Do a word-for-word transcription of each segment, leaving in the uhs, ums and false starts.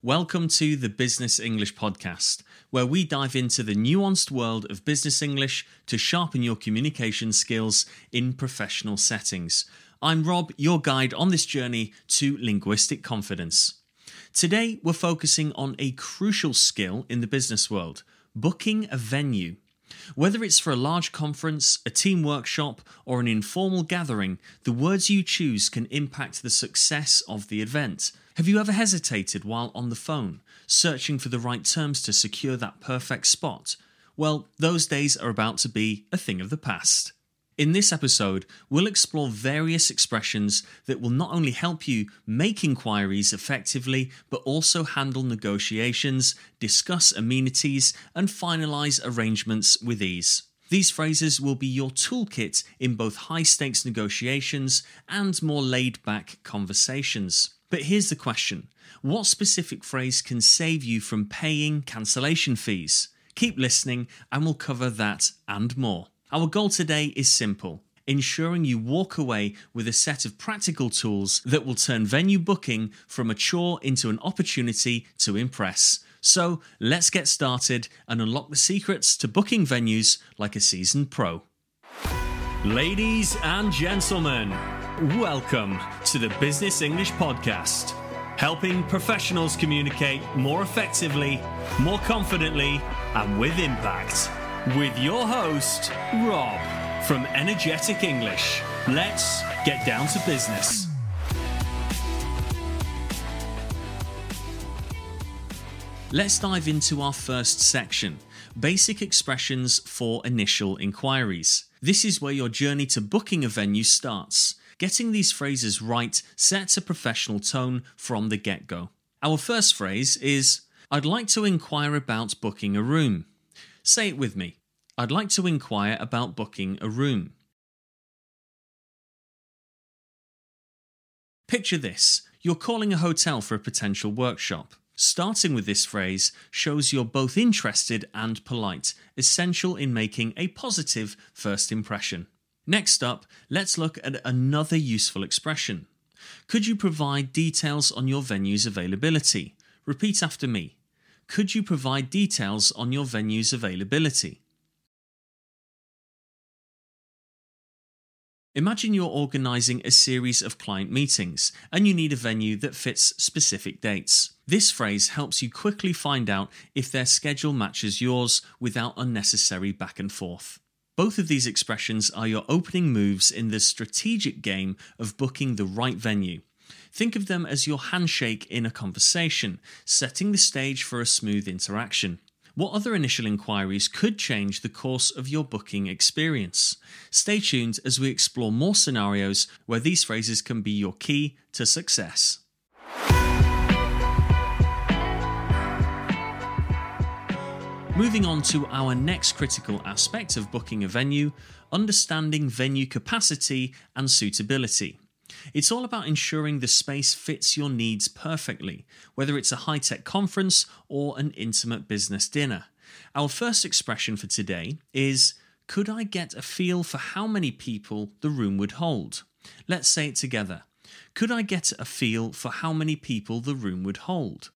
Welcome to the Business English Podcast, where we dive into the nuanced world of business English to sharpen your communication skills in professional settings. I'm Rob, your guide on this journey to linguistic confidence. Today, we're focusing on a crucial skill in the business world, booking a venue. Whether it's for a large conference, a team workshop, or an informal gathering, the words you choose can impact the success of the event. Have you ever hesitated while on the phone, searching for the right terms to secure that perfect spot? Well, those days are about to be a thing of the past. In this episode, we'll explore various expressions that will not only help you make inquiries effectively, but also handle negotiations, discuss amenities, and finalize arrangements with ease. These phrases will be your toolkit in both high-stakes negotiations and more laid-back conversations. But here's the question. What specific phrase can save you from paying cancellation fees? Keep listening and we'll cover that and more. Our goal today is simple, ensuring you walk away with a set of practical tools that will turn venue booking from a chore into an opportunity to impress. So let's get started and unlock the secrets to booking venues like a seasoned pro. Ladies and gentlemen, welcome to the Business English Podcast, helping professionals communicate more effectively, more confidently, and with impact. With your host, Rob, from Energetic English. Let's get down to business. Let's dive into our first section, basic expressions for initial inquiries. This is where your journey to booking a venue starts. Getting these phrases right sets a professional tone from the get-go. Our first phrase is, I'd like to inquire about booking a room. Say it with me. I'd like to inquire about booking a room. Picture this. You're calling a hotel for a potential workshop. Starting with this phrase shows you're both interested and polite, essential in making a positive first impression. Next up, let's look at another useful expression. Could you provide details on your venue's availability? Repeat after me. Could you provide details on your venue's availability? Imagine you're organising a series of client meetings and you need a venue that fits specific dates. This phrase helps you quickly find out if their schedule matches yours without unnecessary back and forth. Both of these expressions are your opening moves in the strategic game of booking the right venue. Think of them as your handshake in a conversation, setting the stage for a smooth interaction. What other initial inquiries could change the course of your booking experience? Stay tuned as we explore more scenarios where these phrases can be your key to success. Moving on to our next critical aspect of booking a venue, understanding venue capacity and suitability. It's all about ensuring the space fits your needs perfectly, whether it's a high-tech conference or an intimate business dinner. Our first expression for today is, could I get a feel for how many people the room would hold? Let's say it together. Could I get a feel for how many people the room would hold?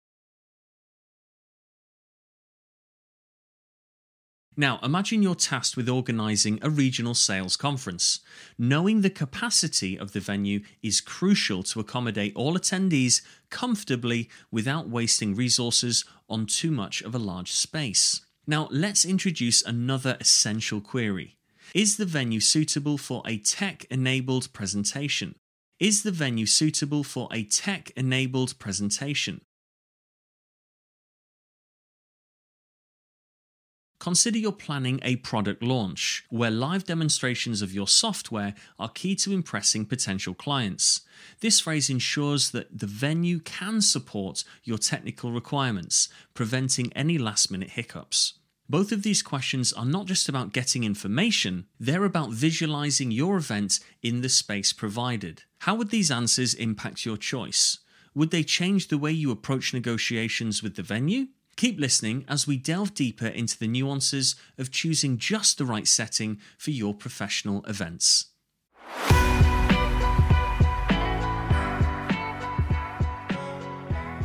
Now, imagine you're tasked with organising a regional sales conference. Knowing the capacity of the venue is crucial to accommodate all attendees comfortably without wasting resources on too much of a large space. Now, let's introduce another essential query. Is the venue suitable for a tech-enabled presentation? Is the venue suitable for a tech-enabled presentation? Consider you're planning a product launch, where live demonstrations of your software are key to impressing potential clients. This phrase ensures that the venue can support your technical requirements, preventing any last-minute hiccups. Both of these questions are not just about getting information, they're about visualizing your event in the space provided. How would these answers impact your choice? Would they change the way you approach negotiations with the venue? Keep listening as we delve deeper into the nuances of choosing just the right setting for your professional events.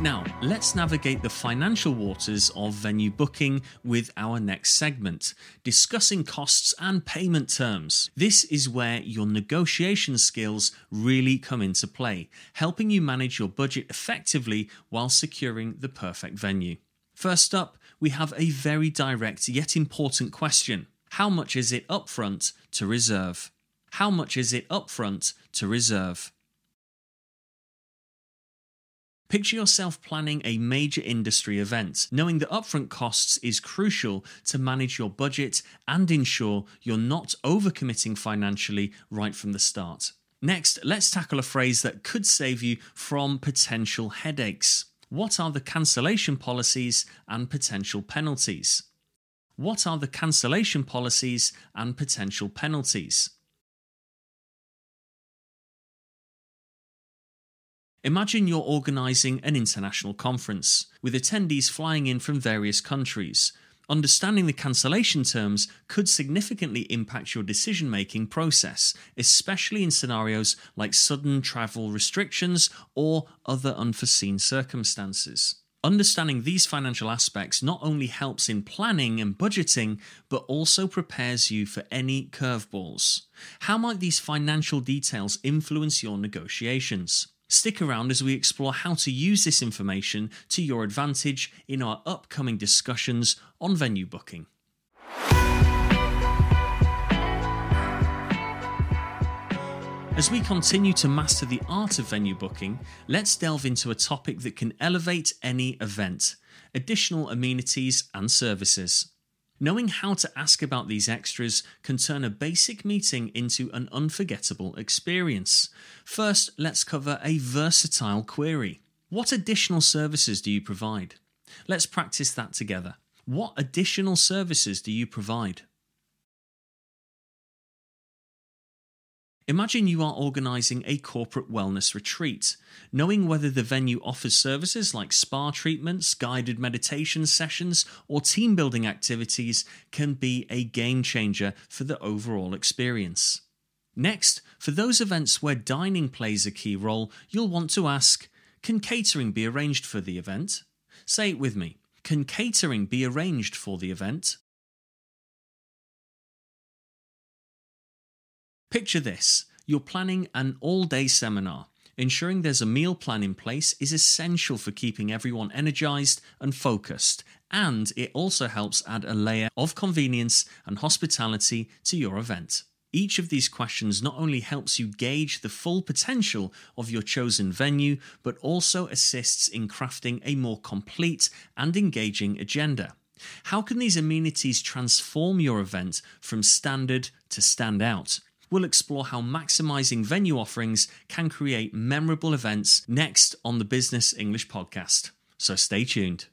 Now, let's navigate the financial waters of venue booking with our next segment, discussing costs and payment terms. This is where your negotiation skills really come into play, helping you manage your budget effectively while securing the perfect venue. First up, we have a very direct yet important question. How much is it upfront to reserve? How much is it upfront to reserve? Picture yourself planning a major industry event, knowing that upfront costs is crucial to manage your budget and ensure you're not overcommitting financially right from the start. Next, let's tackle a phrase that could save you from potential headaches. What are the cancellation policies and potential penalties? What are the cancellation policies and potential penalties? Imagine you're organising an international conference, with attendees flying in from various countries. Understanding the cancellation terms could significantly impact your decision-making process, especially in scenarios like sudden travel restrictions or other unforeseen circumstances. Understanding these financial aspects not only helps in planning and budgeting, but also prepares you for any curveballs. How might these financial details influence your negotiations? Stick around as we explore how to use this information to your advantage in our upcoming discussions on venue booking. As we continue to master the art of venue booking, let's delve into a topic that can elevate any event: additional amenities and services. Knowing how to ask about these extras can turn a basic meeting into an unforgettable experience. First, let's cover a versatile query. What additional services do you provide? Let's practice that together. What additional services do you provide? Imagine you are organising a corporate wellness retreat. Knowing whether the venue offers services like spa treatments, guided meditation sessions, or team building activities can be a game changer for the overall experience. Next, for those events where dining plays a key role, you'll want to ask, can catering be arranged for the event? Say it with me. Can catering be arranged for the event? Picture this. You're planning an all-day seminar. Ensuring there's a meal plan in place is essential for keeping everyone energized and focused, and it also helps add a layer of convenience and hospitality to your event. Each of these questions not only helps you gauge the full potential of your chosen venue, but also assists in crafting a more complete and engaging agenda. How can these amenities transform your event from standard to stand out? We'll explore how maximizing venue offerings can create memorable events next on the Business English Podcast. So stay tuned.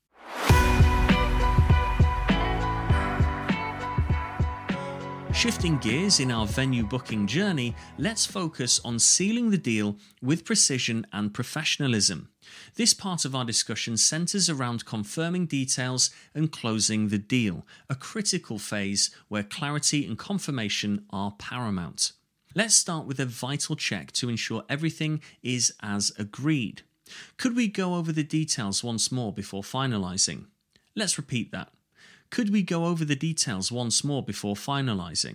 Shifting gears in our venue booking journey, let's focus on sealing the deal with precision and professionalism. This part of our discussion centers around confirming details and closing the deal, a critical phase where clarity and confirmation are paramount. Let's start with a vital check to ensure everything is as agreed. Could we go over the details once more before finalizing? Let's repeat that. Could we go over the details once more before finalizing?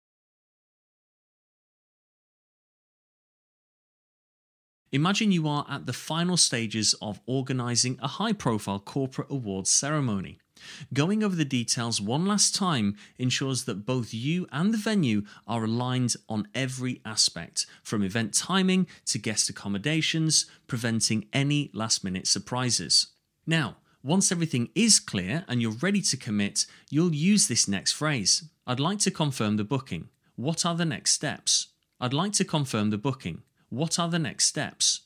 Imagine you are at the final stages of organising a high-profile corporate awards ceremony. Going over the details one last time ensures that both you and the venue are aligned on every aspect, from event timing to guest accommodations, preventing any last-minute surprises. Now, once everything is clear and you're ready to commit, you'll use this next phrase. I'd like to confirm the booking. What are the next steps? I'd like to confirm the booking. What are the next steps?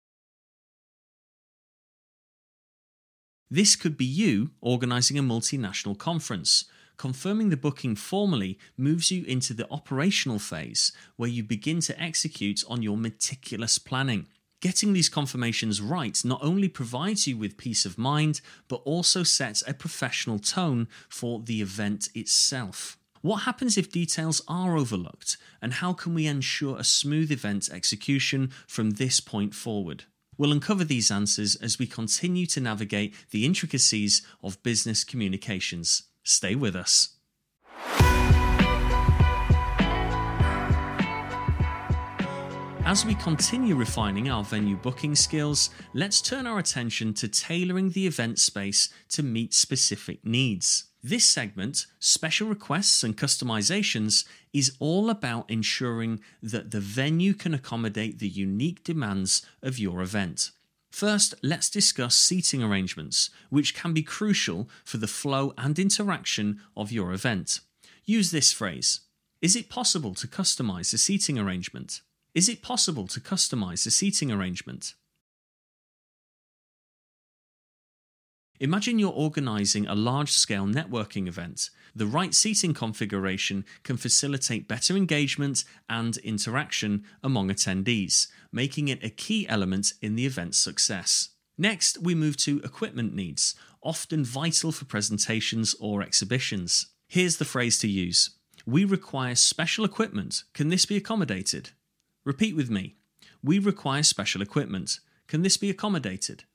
This could be you organising a multinational conference. Confirming the booking formally moves you into the operational phase, where you begin to execute on your meticulous planning. Getting these confirmations right not only provides you with peace of mind, but also sets a professional tone for the event itself. What happens if details are overlooked, and how can we ensure a smooth event execution from this point forward? We'll uncover these answers as we continue to navigate the intricacies of business communications. Stay with us. As we continue refining our venue booking skills, let's turn our attention to tailoring the event space to meet specific needs. This segment, Special Requests and Customizations, is all about ensuring that the venue can accommodate the unique demands of your event. First, let's discuss seating arrangements, which can be crucial for the flow and interaction of your event. Use this phrase: is it possible to customize a seating arrangement? Is it possible to customize a seating arrangement? Imagine you're organizing a large-scale networking event. The right seating configuration can facilitate better engagement and interaction among attendees, making it a key element in the event's success. Next, we move to equipment needs, often vital for presentations or exhibitions. Here's the phrase to use: we require special equipment. Can this be accommodated? Repeat with me. We require special equipment. Can this be accommodated?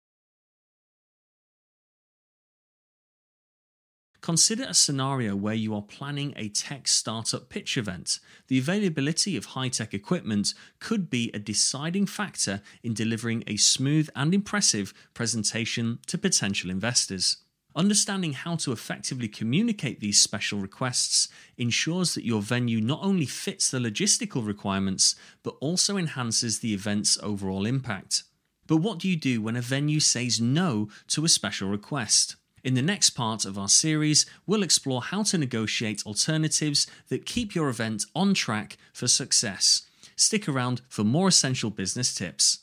Consider a scenario where you are planning a tech startup pitch event. The availability of high-tech equipment could be a deciding factor in delivering a smooth and impressive presentation to potential investors. Understanding how to effectively communicate these special requests ensures that your venue not only fits the logistical requirements, but also enhances the event's overall impact. But what do you do when a venue says no to a special request? In the next part of our series, we'll explore how to negotiate alternatives that keep your event on track for success. Stick around for more essential business tips.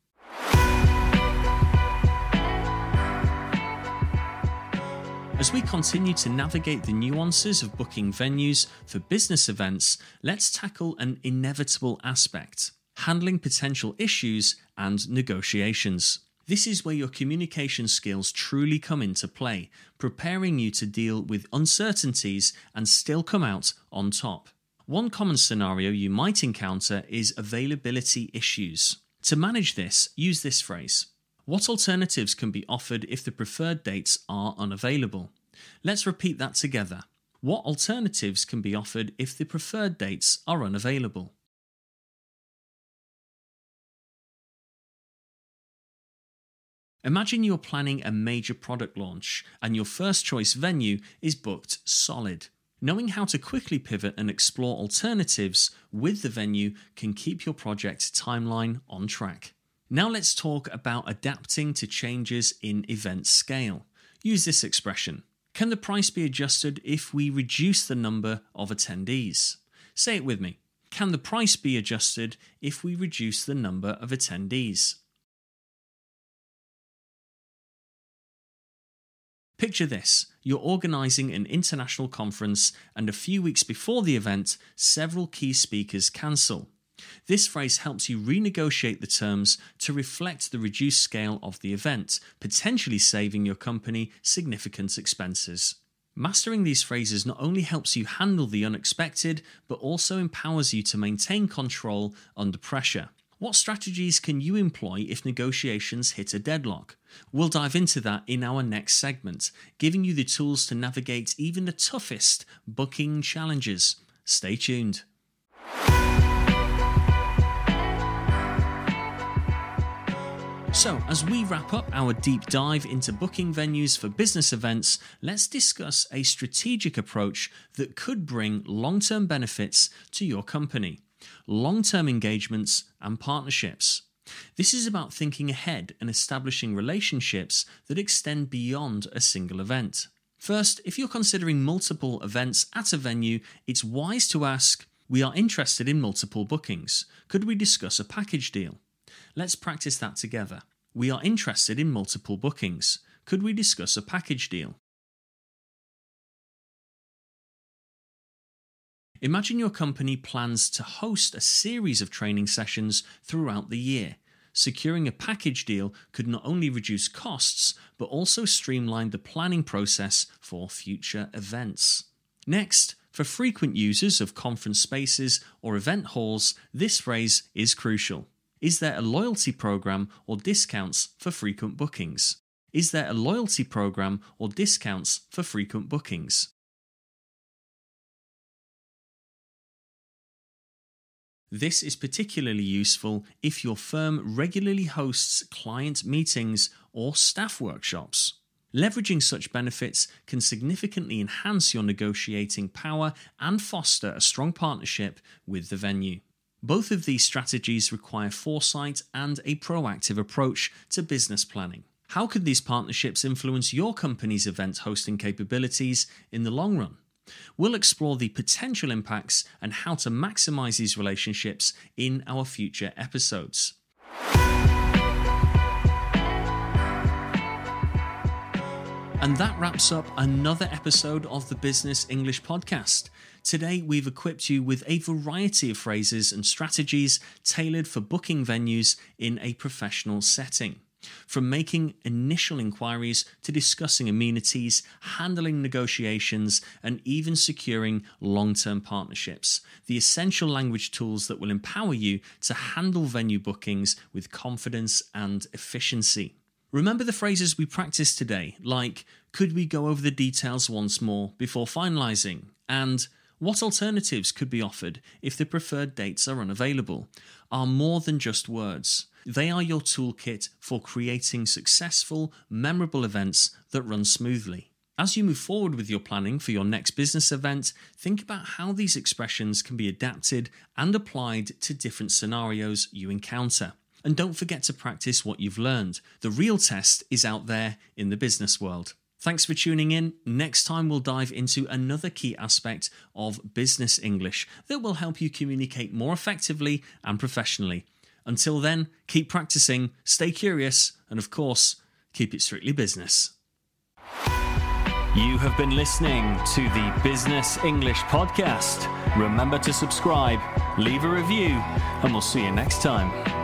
As we continue to navigate the nuances of booking venues for business events, let's tackle an inevitable aspect: handling potential issues and negotiations. This is where your communication skills truly come into play, preparing you to deal with uncertainties and still come out on top. One common scenario you might encounter is availability issues. To manage this, use this phrase: what alternatives can be offered if the preferred dates are unavailable? Let's repeat that together. What alternatives can be offered if the preferred dates are unavailable? Imagine you're planning a major product launch and your first choice venue is booked solid. Knowing how to quickly pivot and explore alternatives with the venue can keep your project timeline on track. Now let's talk about adapting to changes in event scale. Use this expression: can the price be adjusted if we reduce the number of attendees? Say it with me. Can the price be adjusted if we reduce the number of attendees? Picture this: you're organising an international conference and a few weeks before the event, several key speakers cancel. This phrase helps you renegotiate the terms to reflect the reduced scale of the event, potentially saving your company significant expenses. Mastering these phrases not only helps you handle the unexpected, but also empowers you to maintain control under pressure. What strategies can you employ if negotiations hit a deadlock? We'll dive into that in our next segment, giving you the tools to navigate even the toughest booking challenges. Stay tuned. So, as we wrap up our deep dive into booking venues for business events, let's discuss a strategic approach that could bring long-term benefits to your company: long-term engagements and partnerships. This is about thinking ahead and establishing relationships that extend beyond a single event. First, if you're considering multiple events at a venue, it's wise to ask, we are interested in multiple bookings. Could we discuss a package deal? Let's practice that together. We are interested in multiple bookings. Could we discuss a package deal? Imagine your company plans to host a series of training sessions throughout the year. Securing a package deal could not only reduce costs, but also streamline the planning process for future events. Next, for frequent users of conference spaces or event halls, this phrase is crucial. Is there a loyalty program or discounts for frequent bookings? Is there a loyalty program or discounts for frequent bookings? This is particularly useful if your firm regularly hosts client meetings or staff workshops. Leveraging such benefits can significantly enhance your negotiating power and foster a strong partnership with the venue. Both of these strategies require foresight and a proactive approach to business planning. How could these partnerships influence your company's event hosting capabilities in the long run? We'll explore the potential impacts and how to maximize these relationships in our future episodes. And that wraps up another episode of the Business English Podcast. Today, we've equipped you with a variety of phrases and strategies tailored for booking venues in a professional setting. From making initial inquiries to discussing amenities, handling negotiations, and even securing long-term partnerships, the essential language tools that will empower you to handle venue bookings with confidence and efficiency. Remember the phrases we practiced today, like, could we go over the details once more before finalising? And what alternatives could be offered if the preferred dates are unavailable? Are more than just words. They are your toolkit for creating successful, memorable events that run smoothly. As you move forward with your planning for your next business event, think about how these expressions can be adapted and applied to different scenarios you encounter. And don't forget to practice what you've learned. The real test is out there in the business world. Thanks for tuning in. Next time we'll dive into another key aspect of business English that will help you communicate more effectively and professionally. Until then, keep practicing, stay curious, and of course, keep it strictly business. You have been listening to the Business English Podcast. Remember to subscribe, leave a review, and we'll see you next time.